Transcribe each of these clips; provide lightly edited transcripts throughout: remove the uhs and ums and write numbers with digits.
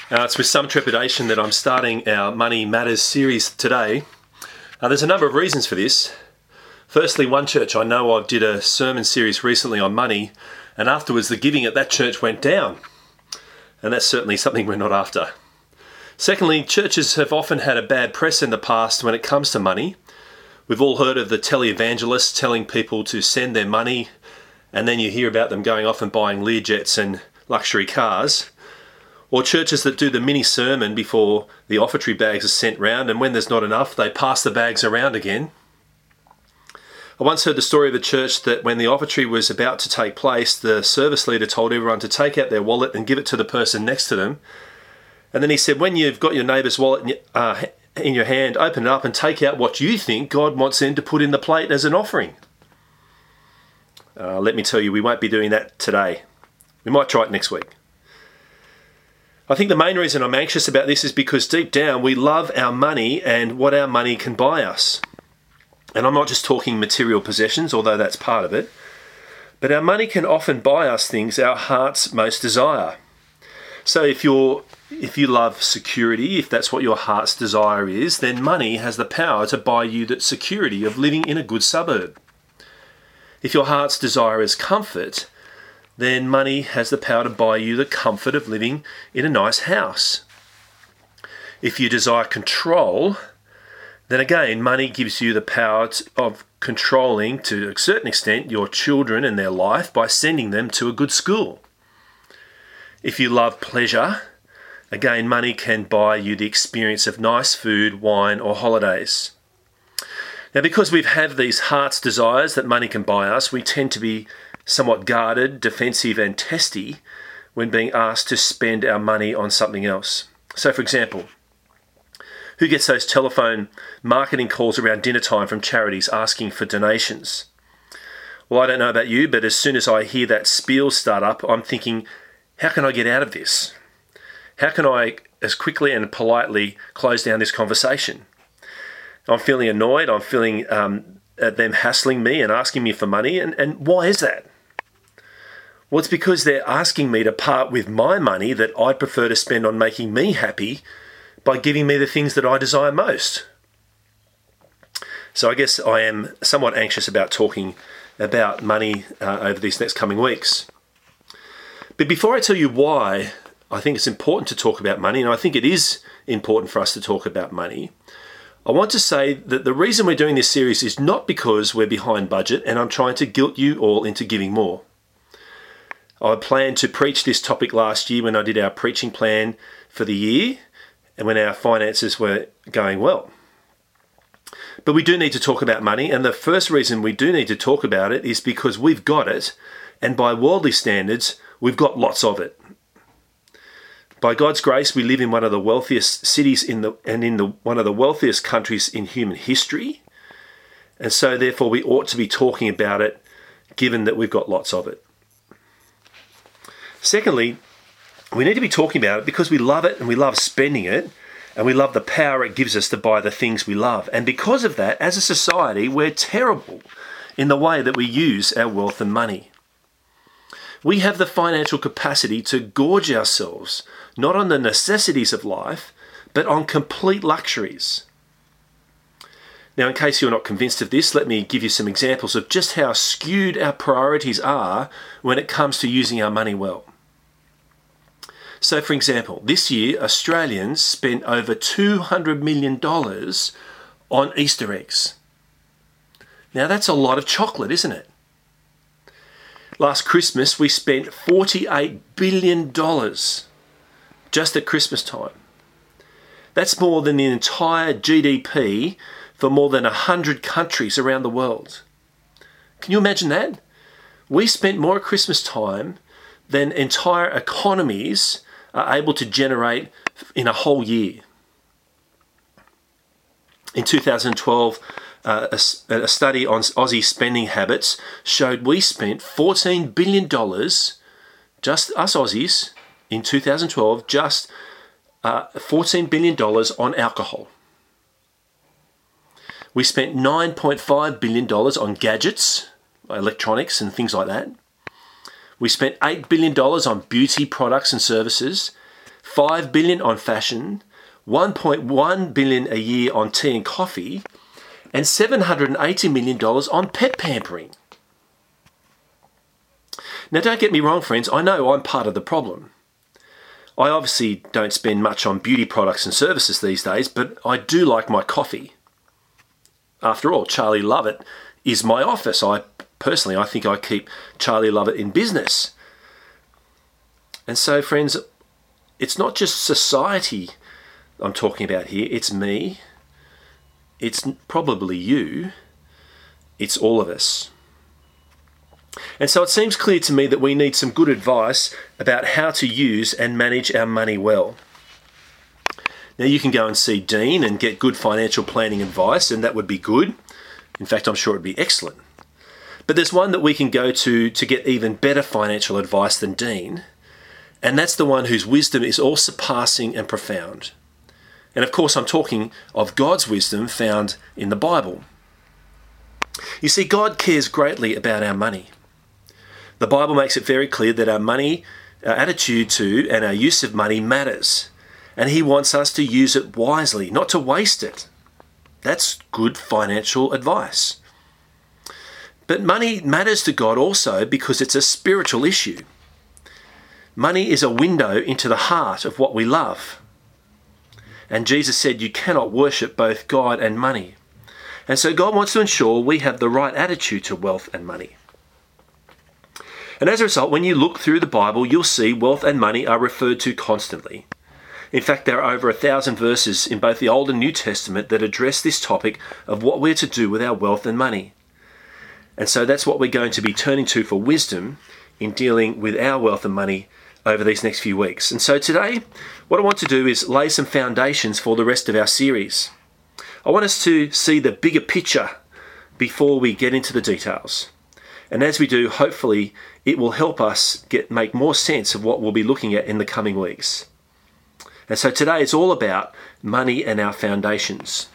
It's with some trepidation that I'm starting our Money Matters series today. There's a number of reasons for this. Firstly, one church I know of did a sermon series recently on money, and afterwards the giving at that church went down. And that's certainly something we're not after. Secondly, churches have often had a bad press in the past when it comes to money. We've all heard of the televangelists telling people to send their money, and then you hear about them going off and buying Learjets and luxury cars. Or churches that do the mini sermon before the offertory bags are sent round, and when there's not enough, they pass the bags around again. I once heard the story of a church that when the offertory was about to take place, the service leader told everyone to take out their wallet and give it to the person next to them. And then he said, when you've got your neighbour's wallet in your hand, open it up and take out what you think God wants them to put in the plate as an offering. Let me tell you, we won't be doing that today. We might try it next week. I think the main reason I'm anxious about this is because deep down we love our money and what our money can buy us. And I'm not just talking material possessions, although that's part of it, but our money can often buy us things our hearts most desire. So if you love security, if that's what your heart's desire is, then money has the power to buy you that security of living in a good suburb. If your heart's desire is comfort, then money has the power to buy you the comfort of living in a nice house. If you desire control, then again, money gives you the power of controlling, to a certain extent, your children and their life by sending them to a good school. If you love pleasure, again, money can buy you the experience of nice food, wine, or holidays. Now, because we've had these heart's desires that money can buy us, we tend to be somewhat guarded, defensive, and testy when being asked to spend our money on something else. So, for example, who gets those telephone marketing calls around dinner time from charities asking for donations? Well, I don't know about you, but as soon as I hear that spiel start up, I'm thinking, how can I get out of this? How can I, as quickly and politely, close down this conversation? I'm feeling annoyed. I'm feeling them hassling me and asking me for money. And why is that? Well, it's because they're asking me to part with my money that I'd prefer to spend on making me happy by giving me the things that I desire most. So I guess I am somewhat anxious about talking about money over these next coming weeks. But before I tell you why I think it's important to talk about money, and I think it is important for us to talk about money, I want to say that the reason we're doing this series is not because we're behind budget and I'm trying to guilt you all into giving more. I planned to preach this topic last year when I did our preaching plan for the year and when our finances were going well. But we do need to talk about money, and the first reason we do need to talk about it is because we've got it, and by worldly standards, we've got lots of it. By God's grace, we live in one of the wealthiest cities one of the wealthiest countries in human history, and so therefore we ought to be talking about it, given that we've got lots of it. Secondly, we need to be talking about it because we love it and we love spending it and we love the power it gives us to buy the things we love. And because of that, as a society, we're terrible in the way that we use our wealth and money. We have the financial capacity to gorge ourselves, not on the necessities of life, but on complete luxuries. Now, in case you're not convinced of this, let me give you some examples of just how skewed our priorities are when it comes to using our money well. So, for example, this year, Australians spent over $200 million on Easter eggs. Now, that's a lot of chocolate, isn't it? Last Christmas, we spent $48 billion just at Christmas time. That's more than the entire GDP for more than 100 countries around the world. Can you imagine that? We spent more at Christmas time than entire economies are able to generate in a whole year. In 2012, a study on Aussie spending habits showed we spent $14 billion, just us Aussies, in 2012, just $14 billion on alcohol. We spent $9.5 billion on gadgets, electronics and things like that. We spent $8 billion on beauty products and services, $5 billion on fashion, $1.1 billion a year on tea and coffee, and $780 million on pet pampering. Now, don't get me wrong, friends. I know I'm part of the problem. I obviously don't spend much on beauty products and services these days, but I do like my coffee. After all, Charlie Lovett is my office. I think I keep Charlie Lovett in business. And so, friends, it's not just society I'm talking about here. It's me. It's probably you. It's all of us. And so it seems clear to me that we need some good advice about how to use and manage our money well. Now, you can go and see Dean and get good financial planning advice, and that would be good. In fact, I'm sure it'd be excellent. But there's one that we can go to get even better financial advice than Dean, and that's the one whose wisdom is all surpassing and profound. And of course, I'm talking of God's wisdom found in the Bible. You see, God cares greatly about our money. The Bible makes it very clear that our money, our attitude to and our use of money matters. And He wants us to use it wisely, not to waste it. That's good financial advice. But money matters to God also because it's a spiritual issue. Money is a window into the heart of what we love. And Jesus said you cannot worship both God and money. And so God wants to ensure we have the right attitude to wealth and money. And as a result, when you look through the Bible, you'll see wealth and money are referred to constantly. In fact, there are over 1,000 verses in both the Old and New Testament that address this topic of what we're to do with our wealth and money. And so that's what we're going to be turning to for wisdom in dealing with our wealth and money over these next few weeks. And so today, what I want to do is lay some foundations for the rest of our series. I want us to see the bigger picture before we get into the details. And as we do, hopefully, it will help us make more sense of what we'll be looking at in the coming weeks. And so today it's all about money and our foundations.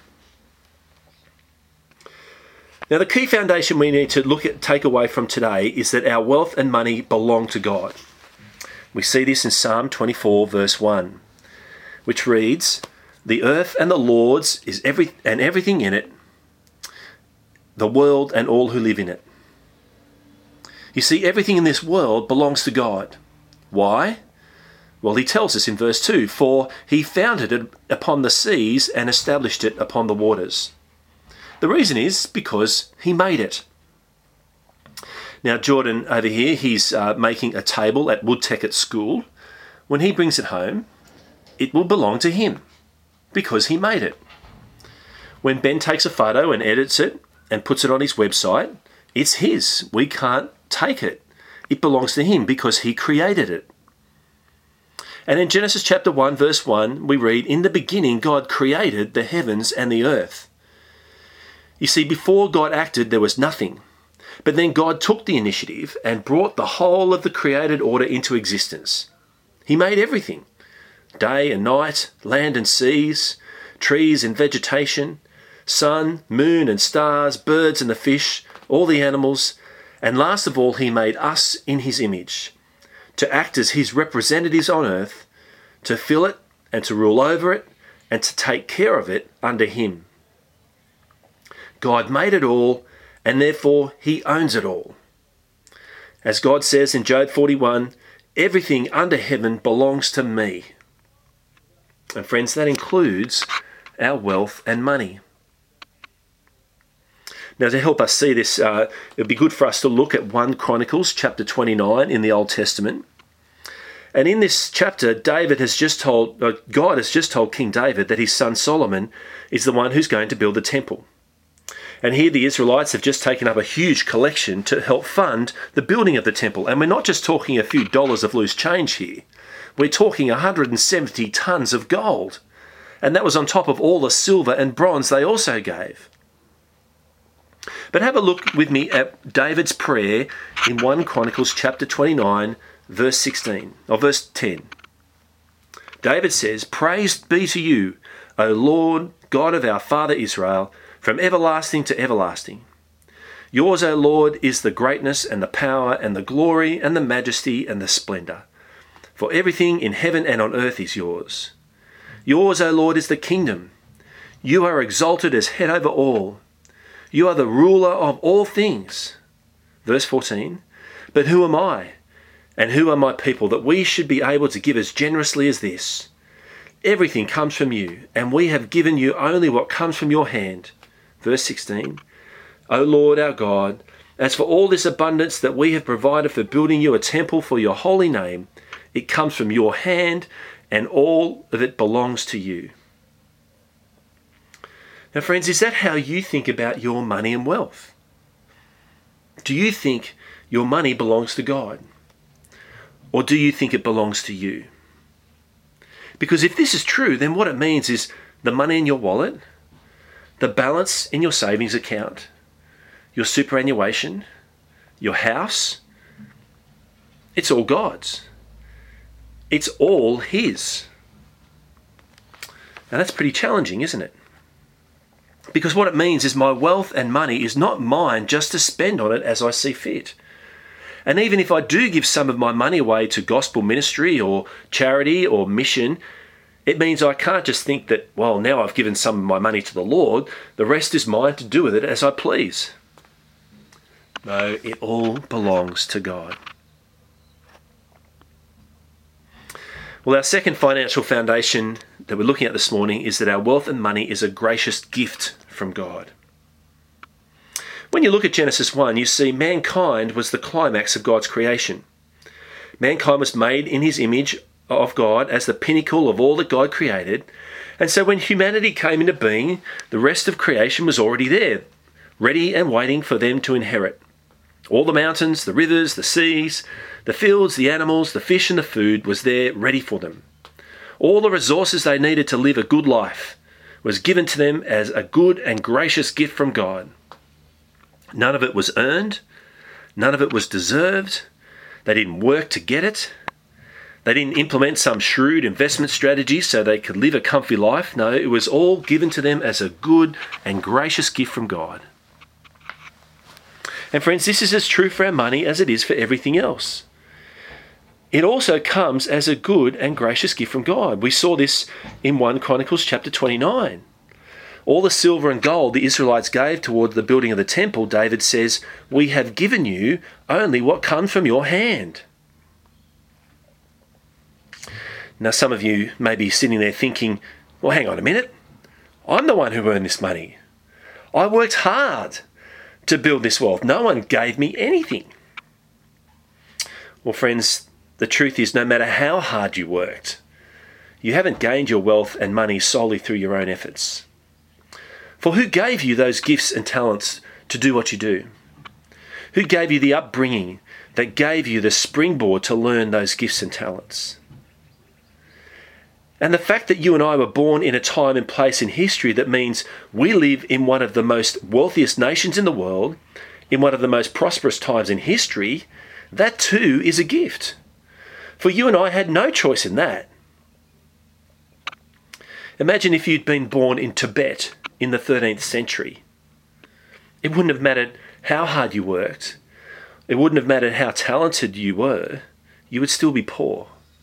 Now, the key foundation we need to take away from today is that our wealth and money belong to God. We see this in Psalm 24, verse 1, which reads, "The earth and the Lord's is everything in it, the world and all who live in it." You see, everything in this world belongs to God. Why? Well, He tells us in verse 2, "For He founded it upon the seas and established it upon the waters." The reason is because He made it. Now, Jordan over here, he's making a table at Woodtech at school. When he brings it home, it will belong to him because he made it. When Ben takes a photo and edits it and puts it on his website, it's his. We can't take it. It belongs to him because he created it. And in Genesis chapter 1, verse 1, we read, "In the beginning, God created the heavens and the earth." You see, before God acted, there was nothing. But then God took the initiative and brought the whole of the created order into existence. He made everything. Day and night, land and seas, trees and vegetation, sun, moon and stars, birds and the fish, all the animals, and last of all, He made us in His image, to act as His representatives on earth, to fill it and to rule over it, and to take care of it under Him. God made it all, and therefore He owns it all. As God says in Job 41, "Everything under heaven belongs to me." And friends, that includes our wealth and money. Now, to help us see this, it would be good for us to look at 1 Chronicles chapter 29 in the Old Testament. And in this chapter, God has just told King David that his son Solomon is the one who's going to build the temple. And here the Israelites have just taken up a huge collection to help fund the building of the temple. And we're not just talking a few dollars of loose change here. We're talking 170 tons of gold. And that was on top of all the silver and bronze they also gave. But have a look with me at David's prayer in 1 Chronicles chapter 29, verse 16, or verse 10. David says, "Praise be to you, O Lord, God of our father Israel, from everlasting to everlasting. Yours, O Lord, is the greatness and the power and the glory and the majesty and the splendor. For everything in heaven and on earth is yours. Yours, O Lord, is the kingdom. You are exalted as head over all. You are the ruler of all things. Verse 14. But who am I, and who are my people, that we should be able to give as generously as this? Everything comes from you, and we have given you only what comes from your hand. Verse 16. O Lord our God, as for all this abundance that we have provided for building you a temple for your holy name, it comes from your hand, and all of it belongs to you. Now, friends, is that how you think about your money and wealth? Do you think your money belongs to God? Or do you think it belongs to you? Because if this is true, then what it means is the money in your wallet, the balance in your savings account, your superannuation, your house, it's all God's. It's all His. Now that's pretty challenging, isn't it? Because what it means is my wealth and money is not mine just to spend on it as I see fit. And even if I do give some of my money away to gospel ministry or charity or mission, it means I can't just think that, well, now I've given some of my money to the Lord, the rest is mine to do with it as I please. No, it all belongs to God. Well, our second financial foundation that we're looking at this morning is that our wealth and money is a gracious gift from God. When you look at Genesis 1, you see mankind was the climax of God's creation. Mankind was made in His image of God as the pinnacle of all that God created. And so when humanity came into being, the rest of creation was already there, ready and waiting for them to inherit. All the mountains, the rivers, the seas, the fields, the animals, the fish and the food was there ready for them. All the resources they needed to live a good life was given to them as a good and gracious gift from God. None of it was earned. None of it was deserved. They didn't work to get it. They didn't implement some shrewd investment strategy so they could live a comfy life. No, it was all given to them as a good and gracious gift from God. And friends, this is as true for our money as it is for everything else. It also comes as a good and gracious gift from God. We saw this in 1 Chronicles chapter 29. All the silver and gold the Israelites gave toward the building of the temple, David says, we have given you only what comes from your hand. Now, some of you may be sitting there thinking, well, hang on a minute. I'm the one who earned this money. I worked hard to build this wealth. No one gave me anything. Well, friends, the truth is no matter how hard you worked, you haven't gained your wealth and money solely through your own efforts. For who gave you those gifts and talents to do what you do? Who gave you the upbringing that gave you the springboard to learn those gifts and talents? And the fact that you and I were born in a time and place in history that means we live in one of the most wealthiest nations in the world, in one of the most prosperous times in history, that too is a gift. For you and I had no choice in that. Imagine if you'd been born in Tibet in the 13th century. It wouldn't have mattered how hard you worked. It wouldn't have mattered how talented you were. You would still be poor.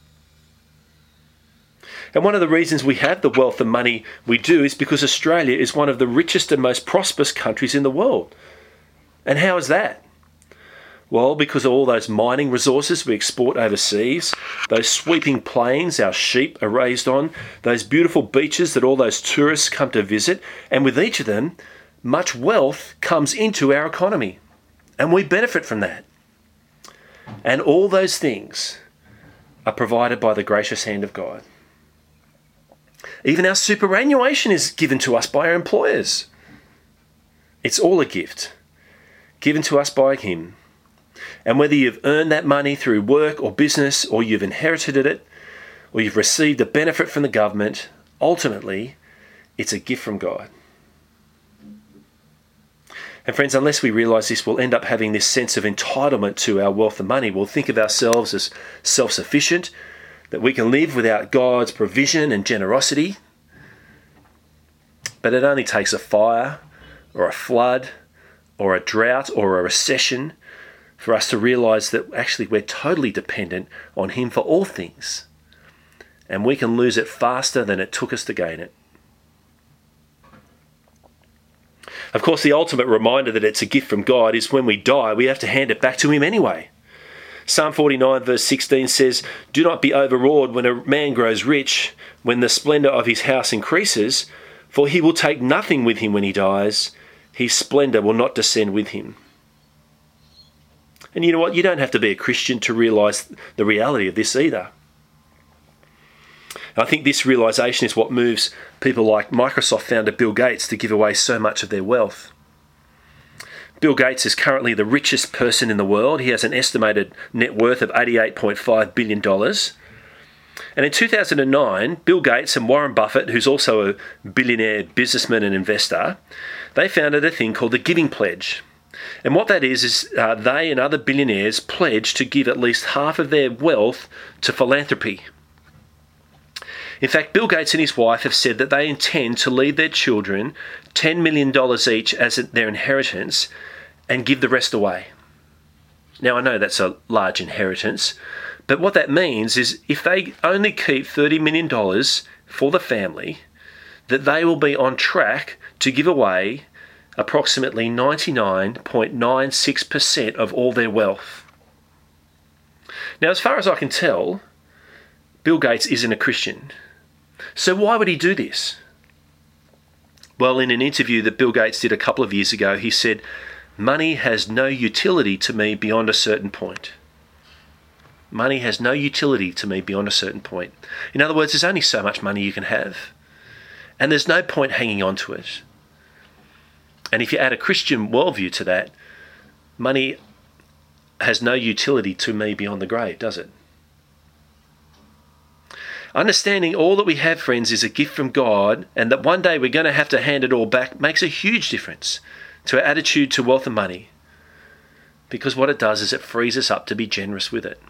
And one of the reasons we have the wealth and money we do is because Australia is one of the richest and most prosperous countries in the world. And how is that? Well, because of all those mining resources we export overseas, those sweeping plains our sheep are raised on, those beautiful beaches that all those tourists come to visit, and with each of them, much wealth comes into our economy. And we benefit from that. And all those things are provided by the gracious hand of God. Even our superannuation is given to us by our employers. It's all a gift, given to us by Him. And whether you've earned that money through work or business, or you've inherited it, or you've received a benefit from the government, ultimately, it's a gift from God. And friends, unless we realise this, we'll end up having this sense of entitlement to our wealth and money. We'll think of ourselves as self-sufficient, that we can live without God's provision and generosity. But it only takes a fire or a flood or a drought or a recession for us to realise that actually we're totally dependent on him for all things. And we can lose it faster than it took us to gain it. Of course, the ultimate reminder that it's a gift from God is when we die, we have to hand it back to him anyway. Psalm 49 verse 16 says, "Do not be overawed when a man grows rich, when the splendour of his house increases, for he will take nothing with him when he dies. His splendour will not descend with him." And you know what? You don't have to be a Christian to realise the reality of this either. I think this realisation is what moves people like Microsoft founder Bill Gates to give away so much of their wealth. Bill Gates is currently the richest person in the world. He has an estimated net worth of $88.5 billion. And in 2009, Bill Gates and Warren Buffett, who's also a billionaire businessman and investor, they founded a thing called the Giving Pledge. And what that is they and other billionaires pledge to give at least half of their wealth to philanthropy. In fact, Bill Gates and his wife have said that they intend to leave their children $10 million each as their inheritance and give the rest away. Now, I know that's a large inheritance, but what that means is if they only keep $30 million for the family, that they will be on track to give away approximately 99.96% of all their wealth. Now, as far as I can tell, Bill Gates isn't a Christian. So why would he do this? Well, in an interview that Bill Gates did a couple of years ago, he said, "Money has no utility to me beyond a certain point." Money has no utility to me beyond a certain point. In other words, there's only so much money you can have. And there's no point hanging on to it. And if you add a Christian worldview to that, money has no utility to me beyond the grave, does it? Understanding all that we have, friends, is a gift from God, and that one day we're going to have to hand it all back makes a huge difference to our attitude to wealth and money. Because what it does is it frees us up to be generous with it.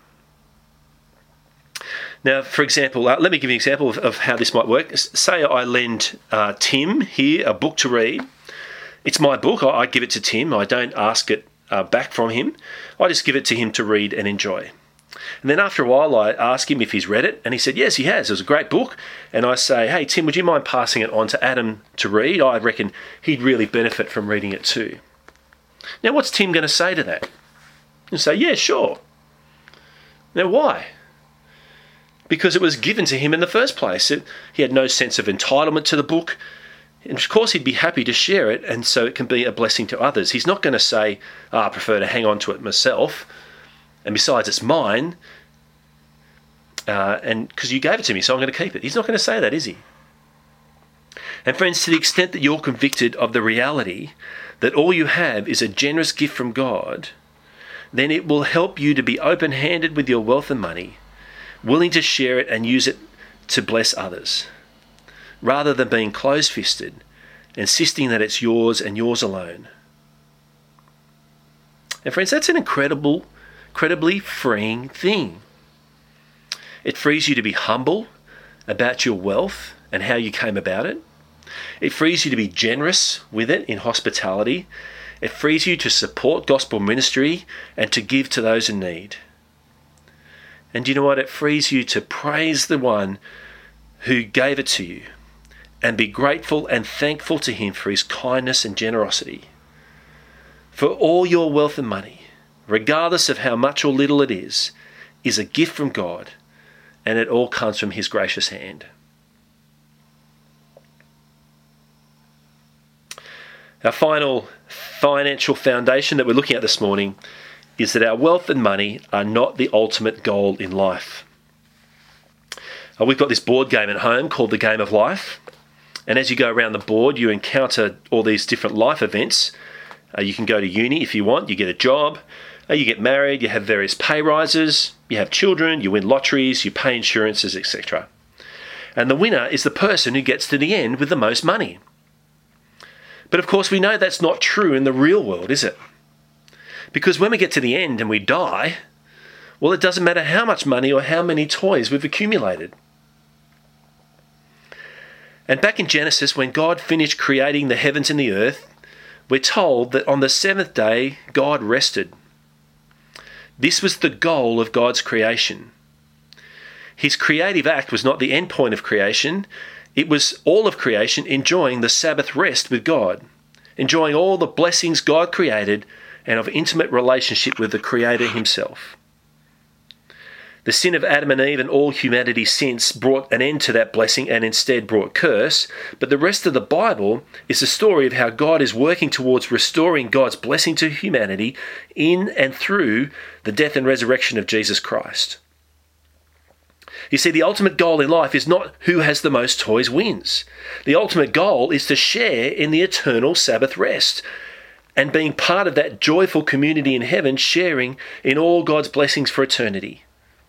Now, for example, let me give you an example of how this might work. Say I lend Tim here a book to read. It's my book. I give it to Tim. I don't ask it back from him. I just give it to him to read and enjoy. And then after a while, I ask him if he's read it, and he said, yes, he has. It was a great book. And I say, hey, Tim, would you mind passing it on to Adam to read? I reckon he'd really benefit from reading it too. Now, what's Tim going to say to that? He'll say, yeah, sure. Now, why? Because it was given to him in the first place. He had no sense of entitlement to the book. And of course, he'd be happy to share it, and so it can be a blessing to others. He's not going to say, I prefer to hang on to it myself. And besides, it's mine, and because you gave it to me, so I'm going to keep it. He's not going to say that, is he? And friends, to the extent that you're convicted of the reality that all you have is a generous gift from God, then it will help you to be open-handed with your wealth and money, willing to share it and use it to bless others, rather than being close-fisted, insisting that it's yours and yours alone. And friends, that's an incredibly freeing thing. It frees you to be humble about your wealth and how you came about it. It frees you to be generous with it in hospitality. It frees you to support gospel ministry and to give to those in need. And you know what? It frees you to praise the one who gave it to you and be grateful and thankful to him for his kindness and generosity. For all your wealth and money, regardless of how much or little it is a gift from God, and it all comes from his gracious hand. Our final financial foundation that we're looking at this morning is that our wealth and money are not the ultimate goal in life. We've got this board game at home called the Game of Life, and as you go around the board, you encounter all these different life events. You can go to uni if you want, you get a job, you get married, you have various pay rises, you have children, you win lotteries, you pay insurances, etc. And the winner is the person who gets to the end with the most money. But of course, we know that's not true in the real world, is it? Because when we get to the end and we die, well, it doesn't matter how much money or how many toys we've accumulated. And back in Genesis, when God finished creating the heavens and the earth, we're told that on the seventh day, God rested. This was the goal of God's creation. His creative act was not the end point of creation. It was all of creation enjoying the Sabbath rest with God, enjoying all the blessings God created and of intimate relationship with the Creator himself. The sin of Adam and Eve and all humanity since brought an end to that blessing and instead brought curse. But the rest of the Bible is a story of how God is working towards restoring God's blessing to humanity in and through the death and resurrection of Jesus Christ. You see, the ultimate goal in life is not who has the most toys wins. The ultimate goal is to share in the eternal Sabbath rest and being part of that joyful community in heaven, sharing in all God's blessings for eternity.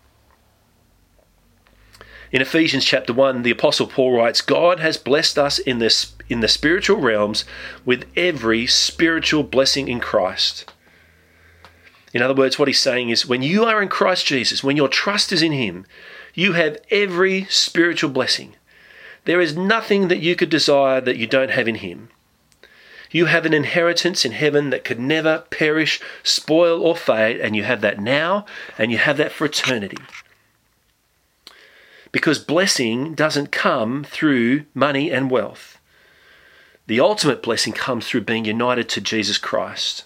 In Ephesians chapter 1, the Apostle Paul writes, God has blessed us in the spiritual realms with every spiritual blessing in Christ. In other words, what he's saying is, when you are in Christ Jesus, when your trust is in him, you have every spiritual blessing. There is nothing that you could desire that you don't have in him. You have an inheritance in heaven that could never perish, spoil, or fade, and you have that now, and you have that for eternity. Because blessing doesn't come through money and wealth. The ultimate blessing comes through being united to Jesus Christ.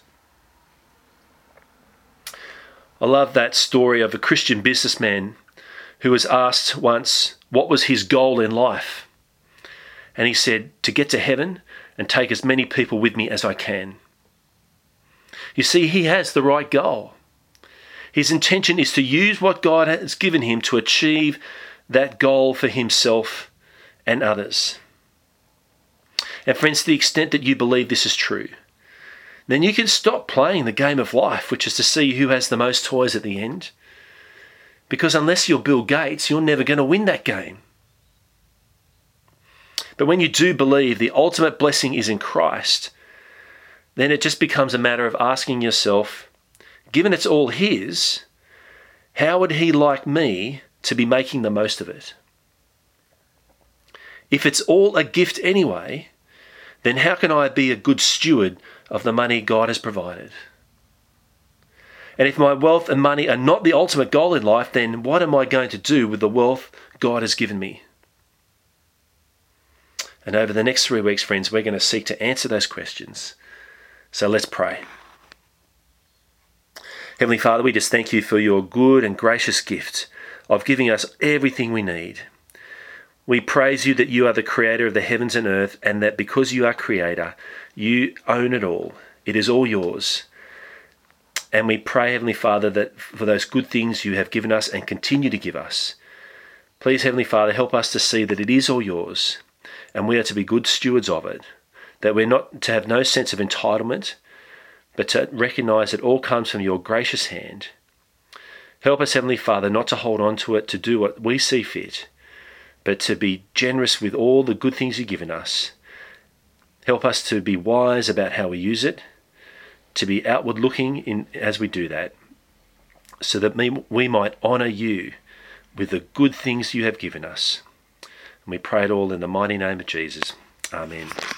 I love that story of a Christian businessman who was asked once what was his goal in life. And he said, to get to heaven and take as many people with me as I can. You see, he has the right goal. His intention is to use what God has given him to achieve that goal for himself and others. And friends, to the extent that you believe this is true, then you can stop playing the game of life, which is to see who has the most toys at the end. Because unless you're Bill Gates, you're never going to win that game. But when you do believe the ultimate blessing is in Christ, then it just becomes a matter of asking yourself, given it's all his, how would he like me to be making the most of it? If it's all a gift anyway, then how can I be a good steward of the money God has provided? And if my wealth and money are not the ultimate goal in life, then what am I going to do with the wealth God has given me? And over the next 3 weeks, friends, we're going to seek to answer those questions. So let's pray. Heavenly Father, we just thank you for your good and gracious gift of giving us everything we need. We praise you that you are the creator of the heavens and earth, and that because you are creator, you own it all. It is all yours. And we pray, Heavenly Father, that for those good things you have given us and continue to give us, please, Heavenly Father, help us to see that it is all yours, and we are to be good stewards of it, that we're not to have no sense of entitlement, but to recognize that all comes from your gracious hand. Help us, Heavenly Father, not to hold on to it to do what we see fit, but to be generous with all the good things you've given us. Help us to be wise about how we use it, to be outward looking as we do that, so that we might honour you with the good things you have given us. And we pray it all in the mighty name of Jesus. Amen.